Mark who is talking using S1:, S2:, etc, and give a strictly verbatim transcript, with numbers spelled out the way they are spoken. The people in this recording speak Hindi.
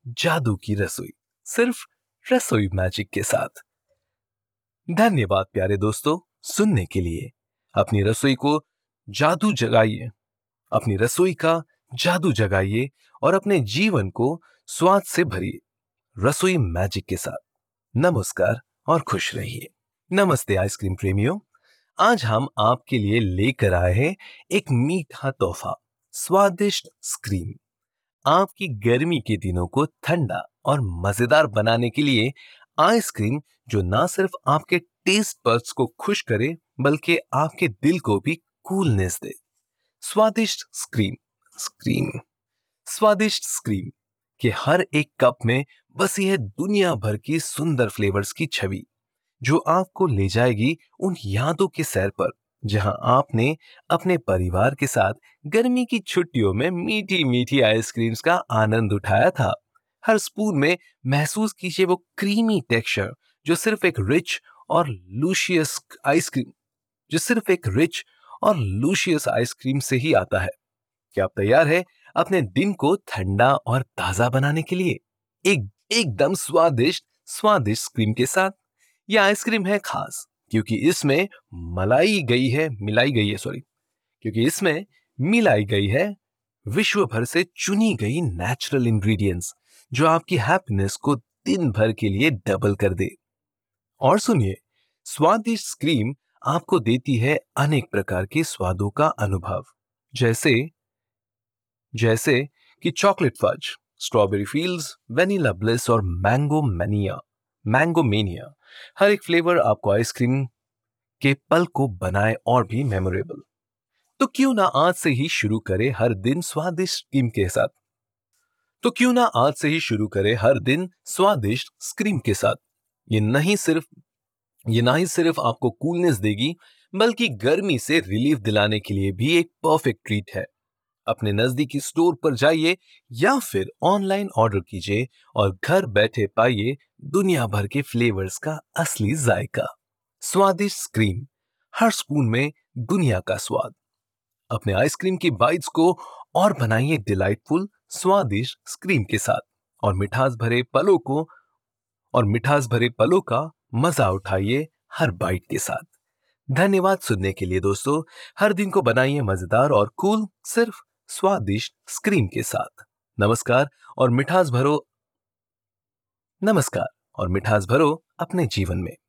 S1: जादू की रसोई, सिर्फ रसोई मैजिक के साथ। धन्यवाद प्यारे दोस्तों, सुनने के लिए। अपनी रसोई को जादू जगाइए, अपनी रसोई का जादू जगाइए और अपने जीवन को स्वाद से भरिए रसोई मैजिक के साथ। नमस्कार और खुश रहिए। नमस्ते आइसक्रीम प्रेमियों, आज हम आपके लिए लेकर आए हैं एक मीठा तोहफा, स्वादिष्ट स्क्रीम। आपकी गर्मी के दिनों को ठंडा और मजेदार बनाने के लिए आइसक्रीम जो ना सिर्फ आपके टेस्ट बड्स को खुश करे बल्कि आपके दिल को भी कूलनेस दे। स्वादिष्ट स्क्रीम स्क्रीम स्वादिष्ट स्क्रीम के हर एक कप में बसी है दुनिया भर की सुंदर फ्लेवर्स की छवि, जो आपको ले जाएगी उन यादों के सैर पर जहां आपने अपने परिवार के साथ गर्मी की छुट्टियों में मीठी मीठी आइसक्रीम्स का आनंद उठाया था। हर स्पून में महसूस कीजिए वो क्रीमी टेक्सचर जो सिर्फ एक रिच और लूशियस आइसक्रीम जो सिर्फ एक रिच और लूशियस आइसक्रीम से ही आता है। क्या आप तैयार है अपने दिन को ठंडा और ताजा बनाने के लिए एक एकदम स्वादिष्ट स्वादिष्ट क्रीम के साथ? यह आइसक्रीम है खास क्योंकि इसमें मलाई गई है मिलाई गई है सॉरी क्योंकि इसमें मिलाई गई है विश्व भर से चुनी गई नेचुरल इंग्रेडिएंट्स जो आपकी हैप्पीनेस को दिन भर के लिए डबल कर दे। और सुनिए, स्वादिष्ट क्रीम आपको देती है अनेक प्रकार के स्वादों का अनुभव, जैसे जैसे कि chocolate fudge, strawberry feels, vanilla bliss और मैंगो मैनिया मैंगो मेनिया। हर एक फ्लेवर आपको आइसक्रीम के पल को बनाए और भी मेमोरेबल। तो क्यों ना आज से ही शुरू करें हर दिन स्वादिष्ट क्रीम के साथ तो क्यों ना आज से ही शुरू करें हर दिन स्वादिष्ट क्रीम के साथ। ये नहीं सिर्फ ये ना ही सिर्फ आपको कूलनेस देगी बल्कि गर्मी से रिलीफ दिलाने के लिए भी एक परफेक्ट ट्रीट है। अपने नजदीकी स्टोर पर जाइए या फिर ऑनलाइन ऑर्डर कीजिए और घर बैठे पाइए दुनिया भर के फ्लेवर्स का असली जायका। स्वादिष्ट क्रीम, हर स्पून में दुनिया का स्वाद। अपने आइसक्रीम की बाइट्स को और बनाइए डिलाइटफुल स्वादिष्ट क्रीम के साथ और मिठास भरे पलों को और मिठास भरे पलों का मजा उठाइए हर बाइट के साथ। धन्यवाद सुनने के लिए दोस्तों। हर दिन को बनाइए मजेदार और कूल सिर्फ स्वादिष्ट क्रीम के साथ। नमस्कार और मिठास भरो नमस्कार और मिठास भरो अपने जीवन में।